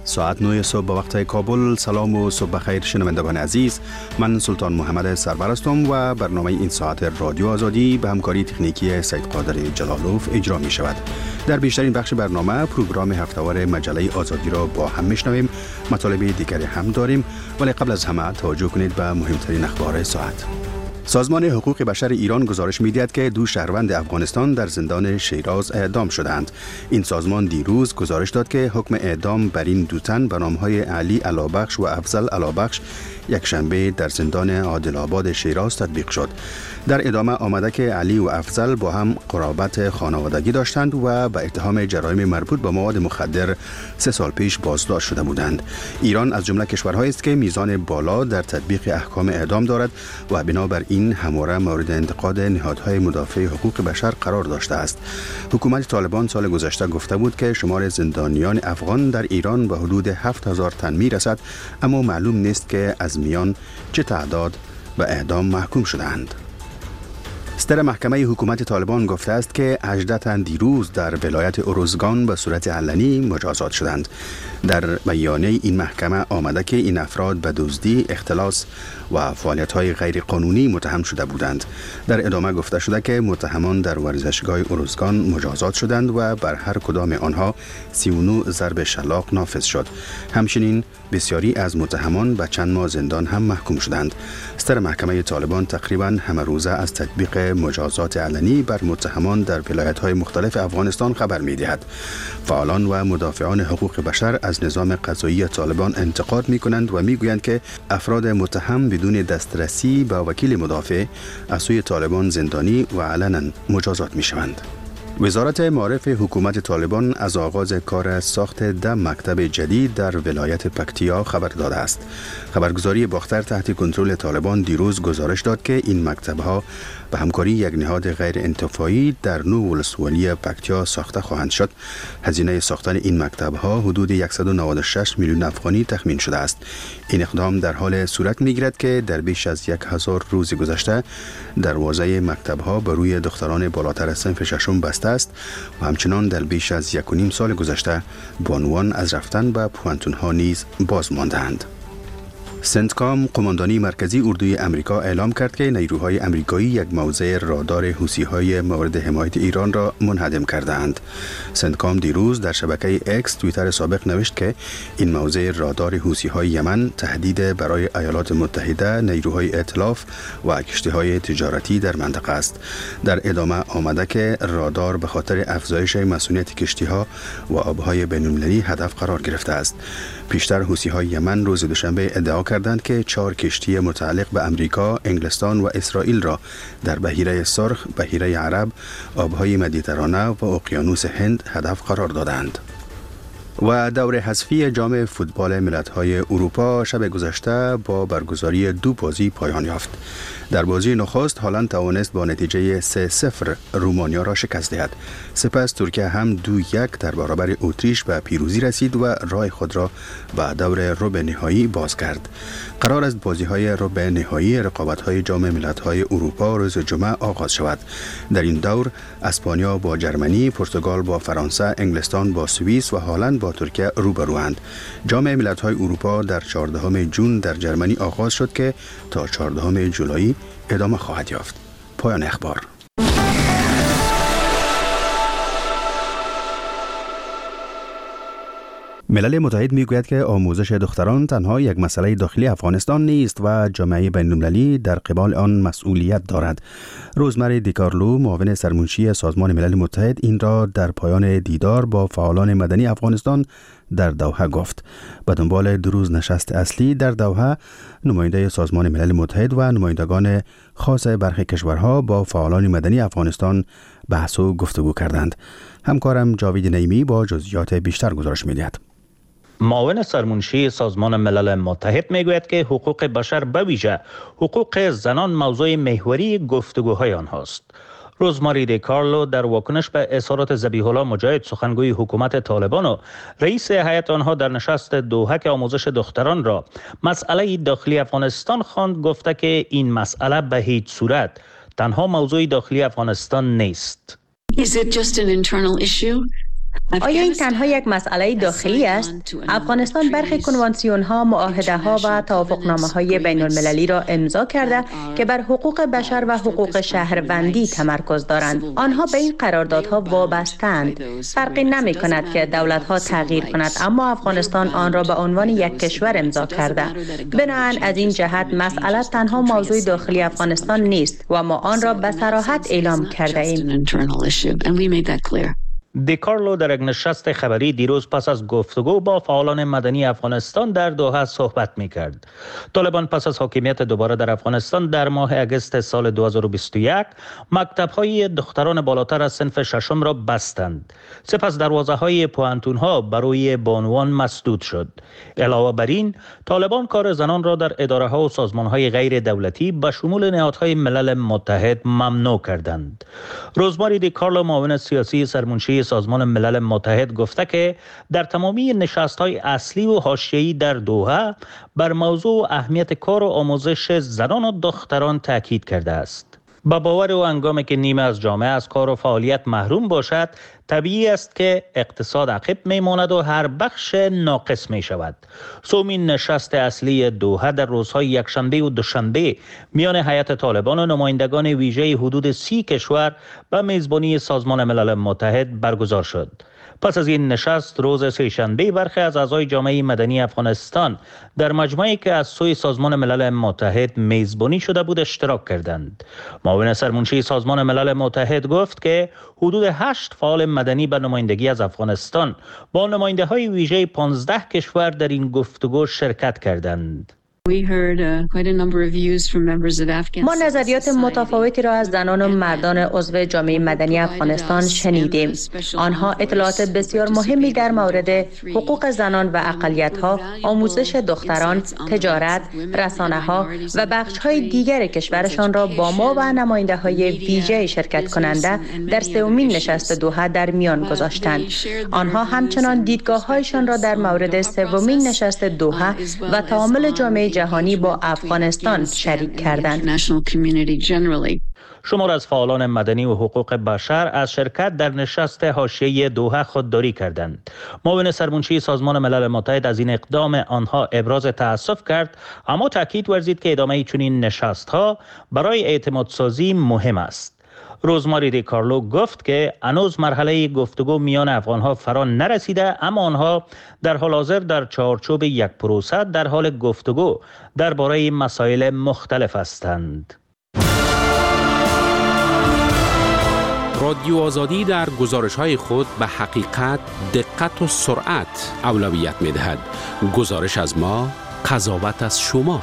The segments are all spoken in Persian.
ساعت 9 صبح به وقت کابل. سلام و صبح بخیر شنوندگان عزیز. من سلطان محمد سرور هستم و برنامه این ساعت رادیو آزادی به همکاری تکنیکی سید قادر جلالوف اجرا می شود. در بیشترین بخش برنامه پروگرام هفته‌وار مجله آزادی را با هم میشنویم. مطالب دیگری هم داریم، ولی قبل از همه توجه کنید به مهمترین اخبار ساعت. سازمان حقوق بشر ایران گزارش می‌دهد که 2 شهروند افغانستان در زندان شیراز اعدام شدند. این سازمان دیروز گزارش داد که حکم اعدام بر این 2 تن به نام‌های علی علابخش و افضل علابخش یک شنبه در زندان عادل‌آباد شیراز تطبیق شد. در ادامه آمده که علی و افضل با هم قرابت خانوادگی داشتند و به اتهام جرایم مربوط به مواد مخدر 3 سال پیش بازداشت شده بودند. ایران از جمله کشورهایی است که میزان بالا در تطبیق احکام اعدام دارد و بنابر این همواره مورد انتقاد نهادهای مدافع حقوق بشر قرار داشته است. حکومت طالبان سال گذشته گفته بود که شمار زندانیان افغان در ایران به حدود 7000 تن میرسد، اما معلوم نیست که از میان چه تعداد به اعدام محکوم شدند. صدر محکمه حکومت طالبان گفته است که 18 تن دیروز در ولایت اروزگان به صورت علنی مجازات شدند. در بیانیه این محکمه آمده که این افراد به دزدی، اختلاس و فعالیت‌های غیر قانونی متهم شده بودند. در ادامه گفته شده که متهمان در ورزشگاه اروزگان مجازات شدند و بر هر کدام آنها 39 ضرب شلاق نافذ شد. همچنین بسیاری از متهمان به چند ماه زندان هم محکوم شدند. صدر محکمه طالبان تقریباً همه روزه از تطبیق مجازات علنی بر متهمان در ولایت‌های مختلف افغانستان خبر می‌دهد. فعالان و مدافعان حقوق بشر از نظام قضایی طالبان انتقاد می‌کنند و می‌گویند که افراد متهم بدون دسترسی به وکیل مدافع از سوی طالبان زندانی و علنا مجازات می‌شوند. وزارت معارف حکومت طالبان از آغاز کار ساخت 10 مکتب جدید در ولایت پکتیا خبر داده است. خبرگزاری باختر تحت کنترل طالبان دیروز گزارش داد که این مکتب‌ها به همکاری یک نهاد غیر انتفاعی در نو ولسوالی پکتیا ساخته خواهند شد. هزینه ساختن این مکتب‌ها حدود 196 میلیون افغانی تخمین شده است. این اقدام در حال صورت می‌گیرد که در بیش از 1000 روز گذشته دروازه مکتب‌ها بر روی دختران بالاتر از صنف ششم بسته است و همچنان در بیش از 1.5 سال گذشته بانوان از رفتن به پوانتون‌ها نیز باز ماندند. سنتکام قماندانی مرکزی اردوی امریکا اعلام کرد که نیروهای امریکایی یک موضع رادار حوثی‌های مورد حمایت ایران را منهدم کردند. سنتکام دیروز در شبکه اکس توییتر سابق نوشت که این موضع رادار حوثی‌های یمن تهدید برای ایالات متحده، نیروهای ائتلاف و کشتی‌های تجارتی در منطقه است. در ادامه آمده که رادار به خاطر افزایش مسئولیت کشتی‌ها و آب‌های بین‌المللی هدف قرار گرفته است. پیشتر حوثی‌های یمن روز دوشنبه ادعا کردند که 4 کشتی متعلق به امریکا، انگلستان و اسرائیل را در بحیره سرخ، بحیره عرب، آبهای مدیترانه و اقیانوس هند هدف قرار دادند. و دور حذفی جام فوتبال ملت‌های اروپا شب گذشته با برگزاری 2 بازی پایان یافت. در بازی نخست هلند توانست با نتیجه 3-0 رومانیا را شکست دهد. سپس ترکیه هم 2-1 در برابر اتریش به پیروزی رسید و راه خود را به دور ربع نهایی باز کرد. قرار است بازی‌های ربع نهایی رقابت‌های جام ملت‌های اروپا روز جمعه آغاز شود. در این دور اسپانیا با جرمنی، پرتغال با فرانسه، انگلستان با سوئیس و هلند با ترکیه روبروند. جام ملت‌های اروپا در 14 ژوئن در جرمنی آغاز شد که تا 14 جولای ادامه خواهد یافت. پایان اخبار. ملل متحد میگوید که آموزش دختران تنها یک مسئله داخلی افغانستان نیست و جامعه بین‌المللی در قبال آن مسئولیت دارد. روزمری دیکارلو، معاون سرمنشی سازمان ملل متحد، این را در پایان دیدار با فعالان مدنی افغانستان در دوحه گفت. به دنبال 2 روز نشست اصلی در دوحه، نماینده سازمان ملل متحد و نمایندگان خاص برخی کشورها با فعالان مدنی افغانستان بحث و گفتگو کردند. همکارم جاوید نعیمی با جزئیات بیشتر گزارش می‌دهد. معاون سرمنشی سازمان ملل متحد میگوید که حقوق بشر به ویژه حقوق زنان موضوع محوری گفتگوهای آنهاست. روزماری دیکارلو در واکنش به اظهارات ذبیح الله مجاهد، سخنگوی حکومت طالبان و رئیس هیئت آنها در نشست دوحه که آموزش دختران را مسئله داخلی افغانستان خواند، گفته که این مسئله به هیچ صورت تنها موضوع داخلی افغانستان نیست. Is it just an internal issue? آیا این تنها یک مسئله داخلی است؟ افغانستان برخی کنوانسیون‌ها، معاهده‌ها و توافقنامه‌های بین‌المللی را امضا کرده که بر حقوق بشر و حقوق شهروندی تمرکز دارند. آنها به این قراردادها وابسته‌اند. فرقی نمی‌کند که دولت‌ها تغییر کند، اما افغانستان آن را به عنوان یک کشور امضا کرده. بنابراین از این جهت مسئله تنها موضوع داخلی افغانستان نیست و ما آن را به صراحت اعلام کرده ایم. دی کارلو در یک نشست خبری دیروز پس از گفتگو با فعالان مدنی افغانستان در دوحه صحبت می‌کرد. طالبان پس از حاکمیت دوباره در افغانستان در ماه اگست سال 2021 مکتب‌های دختران بالاتر از صنف ششم را بستند. سپس دروازه‌های پوهنتون‌ها برای بانوان مسدود شد. علاوه بر این، طالبان کار زنان را در اداره‌ها و سازمان‌های غیر دولتی به شمول نهادهای ملل متحد ممنوع کردند. روزماری دی کارلو، معاون سیاسی سرمنشی سازمان ملل متحد، گفته که در تمامی نشست‌های اصلی و حاشیه‌ای در دوحه بر موضوع اهمیت کار و آموزش زنان و دختران تاکید کرده است. با باور او هنگامی که نیمه از جامعه از کار و فعالیت محروم باشد، طبیعی است که اقتصاد عقب میماند و هر بخش ناقص می شود. سومین نشست اصلی دوحه در روزهای یکشنبه و دوشنبه میان هیئت طالبان و نمایندگان ویژه حدود 30 کشور به میزبانی سازمان ملل متحد برگزار شد. پس از این نشست روز سه‌شنبه برخی از اعضای جامعه مدنی افغانستان در مجمعی که از سوی سازمان ملل متحد میزبانی شده بود اشتراک کردند. معاون سرمنشی سازمان ملل متحد گفت که حدود 8 فعال مدنی به نمایندگی از افغانستان با نماینده‌های ویژه 15 کشور در این گفتگو شرکت کردند. ما نظریات متفاوتی را از زنان و مردان عضو جامعه مدنی افغانستان شنیدیم. آنها اطلاعات بسیار مهمی در مورد حقوق زنان و اقلیت‌ها، آموزش دختران، تجارت، رسانه‌ها و بخش‌های دیگر کشورشان را با ما و نماینده‌های ویژه شرکت کننده در سومین نشست دوحه در میان گذاشتند. آنها همچنان دیدگاه‌هایشان را در مورد سومین نشست دوحه و تعامل جامعه جهانی با افغانستان شریک کردند. شمار از فعالان مدنی و حقوق بشر از شرکت در نشست حاشیه‌ای دوحه خودداری کردند. معاون سرمنشی سازمان ملل متحد از این اقدام آنها ابراز تأسف کرد، اما تاکید ورزید که ادامه چنین نشست‌ها برای اعتمادسازی مهم است. روزماری دی کارلو گفت که هنوز مرحله گفتگو میان افغانها فرا نرسیده، اما آنها در حال حاضر در چارچوب یک پروسه در حال گفتگو درباره مسائل مختلف هستند. رادیو آزادی در گزارش‌های خود به حقیقت، دقت و سرعت اولویت می‌دهد. گزارش از ما، قضاوت از شما.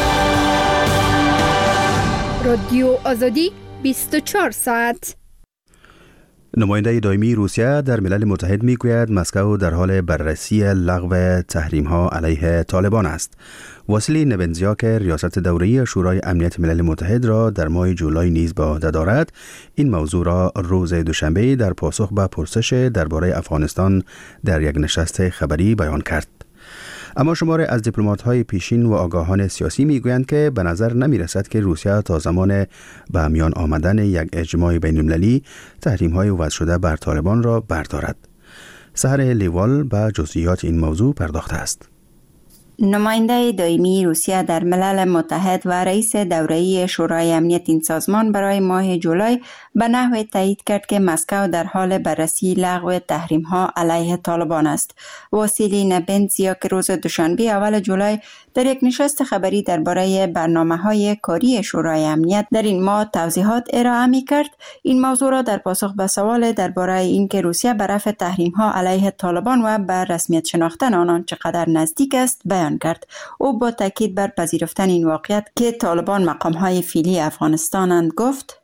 رادیو آزادی 24 ساعت. نماینده دائمی روسیه در ملل متحد میگوید مسکو در حال بررسی لغو تحریم‌ها علیه طالبان است. واسیلی نبنزیا که ریاست دوره‌ای شورای امنیت ملل متحد را در ماه جولای نیز به عهده دارد، این موضوع را روز دوشنبه در پاسخ به پرسش درباره افغانستان در یک نشست خبری بیان کرد. اما شماری از دیپلمات‌های پیشین و آگاهان سیاسی میگویند که به نظر نمی‌رسد که روسیه تا زمان به میان آمدن یک اجماع بین‌المللی تحریم‌های وضع شده بر طالبان را بردارد. سحر لیوال به جزئیات این موضوع پرداخته است. نماینده دائمی روسیه در ملل متحد و رئیس دوره‌ای شورای امنیت این سازمان برای ماه جولای به نحوی تایید کرد که مسکو در حال بررسی لغو تحریم‌ها علیه طالبان است. واسیلی نبنزیا که روز دوشنبه اول جولای در یک نشست خبری درباره برنامه‌های کاری شورای امنیت در این ماه توضیحات ارائه می‌کرد، این موضوع را در پاسخ به سوال درباره اینکه روسیه به رفع تحریم‌ها علیه طالبان و به رسمیت شناختن آنان چقدر نزدیک است بیان کرد. او با تاکید بر پذیرفتن این واقعیت که طالبان مقام‌های فعلی افغانستانند گفت: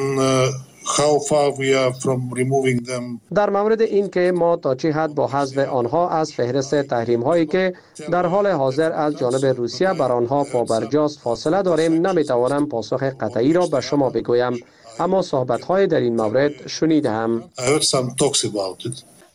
در مورد این که ما تا چه حد با حذف آنها از فهرست تحریم هایی که در حال حاضر از جانب روسیه بر آنها پابرجاست فاصله داریم، نمیتوانم پاسخ قطعی را به شما بگویم، اما صحبت های در این مورد شنیدم.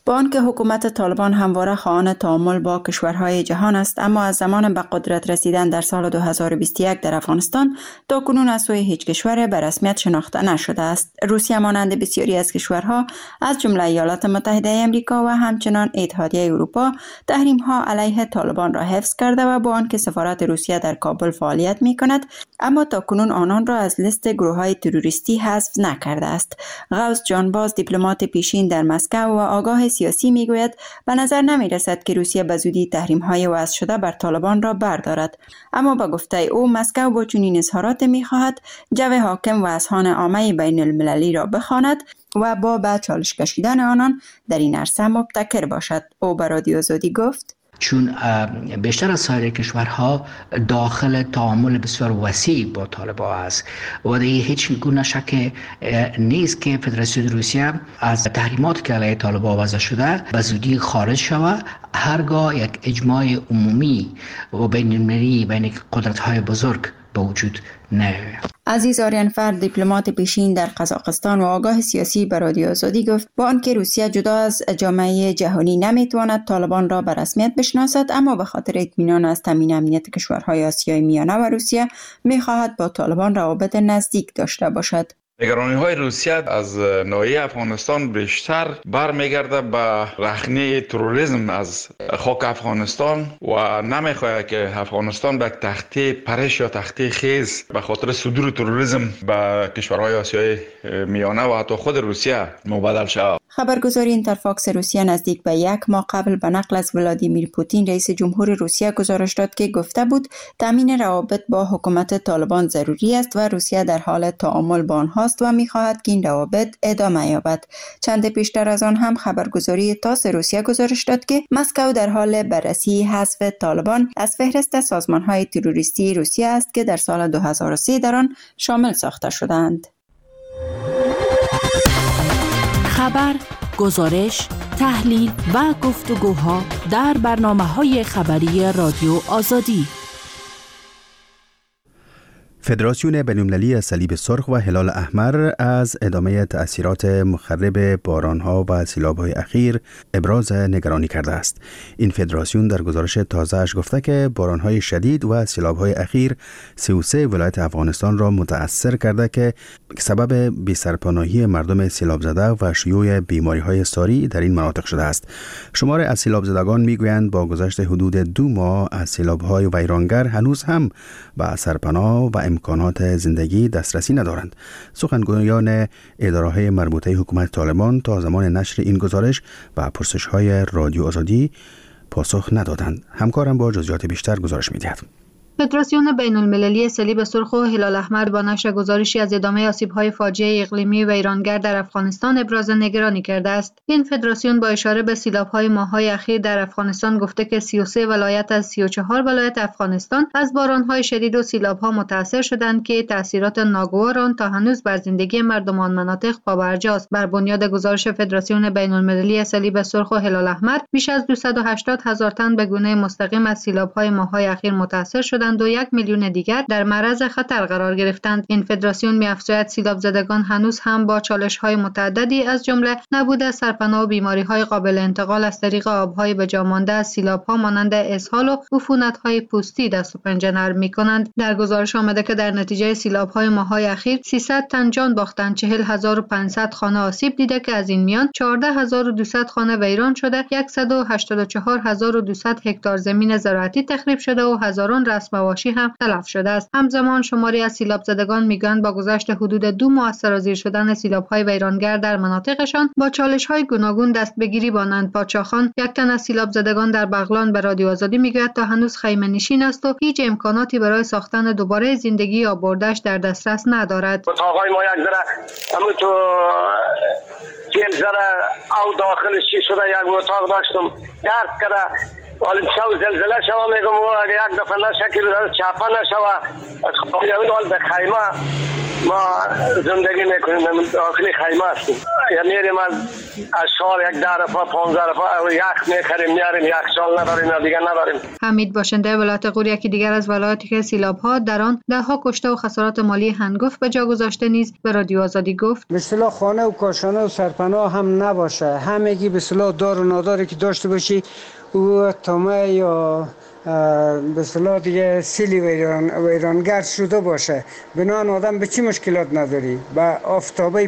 با آنکه حکومت طالبان همواره خواهان تعامل با کشورهای جهان است، اما از زمان به قدرت رسیدن در سال 2021 در افغانستان تا کنون از سوی هیچ کشور به رسمیت شناخته نشده است. روسیه مانند بسیاری از کشورها از جمله ایالات متحده آمریکا و همچنان اتحادیه اروپا تحریم‌ها علیه طالبان را حفظ کرده و با آنکه سفارت روسیه در کابل فعالیت می‌کند، اما تا کنون آنان را از لیست گروه‌های تروریستی حذف نکرده است. غوث جانباز، دیپلمات پیشین در مسکو و آگاه سیاسی میگوید به نظر نمی رسد که روسیه به زودی تحریم‌های وضع شده بر طالبان را بردارد، اما با گفته او مسکو با چنین اظهارات می‌خواهد جو حاکم و اذهان عامه بین المللی را بخواند و با به چالش کشیدن آنان در این عرصه مبتکر باشد. او به رادیو آزادی گفت: چون بیشتر از سایر کشورها داخل تعامل بسیار وسیع با طالبان است و دیگه هیچ گونه شک نیست که فدراسیون روسیه از تحریمات که علیه طالبان وضع شده به زودی خارج شود، هرگاه یک اجماع عمومی و بین المللی بین قدرت‌های بزرگ به وجود نیاید. عزیز آریانفر، دیپلمات پیشین در قزاقستان و آگاه سیاسی به رادیو آزادی گفت با آنکه روسیه جدا از جامعه جهانی نمیتواند طالبان را به رسمیت بشناسد، اما به خاطر اطمینان از تامین امنیت کشورهای آسیای میانه و روسیه میخواهد با طالبان روابط نزدیک داشته باشد. نگرانی‌های روسیه از ناحیه افغانستان بیشتر برمیگرده به رخنه تروریسم از خاک افغانستان و نمیخواهد که افغانستان به تخته پرش یا تخته خیز به خاطر صدور تروریسم به کشورهای آسیای میانه و حتی خود روسیه مبادل شود. خبرگزاری اینترفاکس روسیه نزدیک به 1 ماه قبل به نقل از ولادیمیر پوتین رئیس جمهور روسیه گزارش داد که گفته بود تامین روابط با حکومت طالبان ضروری است و روسیه در حال تعامل با آنهاست و می‌خواهد که این روابط ادامه یابد. چند پیشتر از آن هم خبرگزاری تاس روسیه گزارش داد که مسکو در حال بررسی حذف طالبان از فهرست سازمان‌های تروریستی روسیه است که در سال 2003 در آن شامل ساخته شدند. خبر، گزارش، تحلیل و گفتگوها در برنامه‌های خبری رادیو آزادی. فدراسیون بین‌المللی صلیب سرخ و هلال احمر از ادامه تأثیرات مخرب باران‌ها و سیلاب‌های اخیر ابراز نگرانی کرده است. این فدراسیون در گزارش تازه‌اش گفته که باران‌های شدید و سیلاب‌های اخیر 33 ولایت افغانستان را متأثر کرده که سبب بی‌سرپناهی مردم سیلاب زده و شیوع بیماری‌های ساری در این مناطق شده است. شمار از سیلاب زدگان می‌گویند با گذشت حدود 2 ماه از سیلاب‌های ویرانگر هنوز هم به سرپناه و امکانات زندگی دسترسی ندارند. سخنگویان اداره‌های مربوطه حکومت طالبان تا زمان نشر این گزارش و پرسش‌های رادیو آزادی پاسخ ندادند. همکارم با جزئیات بیشتر گزارش می‌دهد. فدراسیون بین‌المللی صلیب سرخ و هلال احمر با نشر گزارشی از ادامه آسیب‌های فاجعه اقلیمی و ویرانگر در افغانستان ابراز نگرانی کرده است. این فدراسیون با اشاره به سیلاب‌های ماه‌های اخیر در افغانستان گفته که 33 ولایت از 34 ولایت افغانستان از باران‌های شدید و سیلاب‌ها متأثر شدند که تأثیرات ناگوار آن تا هنوز بر زندگی مردم آن مناطق پابرجاست. بر بنیاد گزارش فدراسیون بین‌المللی صلیب سرخ و هلال احمر بیش از 280,000 تن به گونه مستقیم از سیلاب‌های ماه‌های اخیر متأثر شدند و 1 میلیون دیگر در معرض خطر قرار گرفتند. این فدراسیون می‌افزاید سیلاب زدگان هنوز هم با چالش‌های متعددی از جمله نبود سرپناه و بیماری‌های قابل انتقال از طریق آب‌های به جا مانده از سیلاب‌ها مانند اسهال و عفونت‌های پوستی دست و پنجه نرم می‌کنند. در گزارش آمده که در نتیجه سیلاب‌های ماه‌های اخیر 300 تن جان باختند، 40,500 خانه آسیب دیده که از این میان 14,200 خانه ویران شده، 184,200 هکتار زمین زراعتی تخریب شده و هزاران رسم مواشی هم تلف شده است. همزمان شماری از سیلاب زدگان میگویند با گذشت حدود 2 ماه از سرازیر شدن سیلاب‌های ویرانگر در مناطقشان با چالش‌های گوناگون دست به گیری بانند. پادشاهخان، یک تن از سیلاب زدگان در بغلان به رادیو آزادی میگوید تا هنوز خیمه نشین است و هیچ امکاناتی برای ساختن دوباره زندگی آبادش در دسترس ندارد. اتاقای ما یک ذره همون تو ذره او داخلش چی شده، یک اتاق داشتم درد کرده، ولی شو زلزله شوا میگم و یک دفعه نشکل چپا نشوا خواهیم وال به خیمه ما زندگی میکنیم داخل خیمه هستیم. میریم از شهر یک 10 رفاه 15 رفاه یخ میخریم میاریم، یخچال نداریم دیگه نداریم. حمید باشنده ولایت غور یکی دیگر از ولایاتی که سیلاب‌ها در آن ده‌ها کشته و خسارات مالی هنگفت به جا گذاشته نیز به رادیو آزادی گفت به اصطلاح خانه و کاشانه و سرپناه هم نباشه، همگی به اصطلاح دار و ناداری که داشته باشی و تامه یا به اصطلاح دیگه سیلی ویرانگر شده باشه، بنان آدم به چی مشکلات نداری، با آفتابه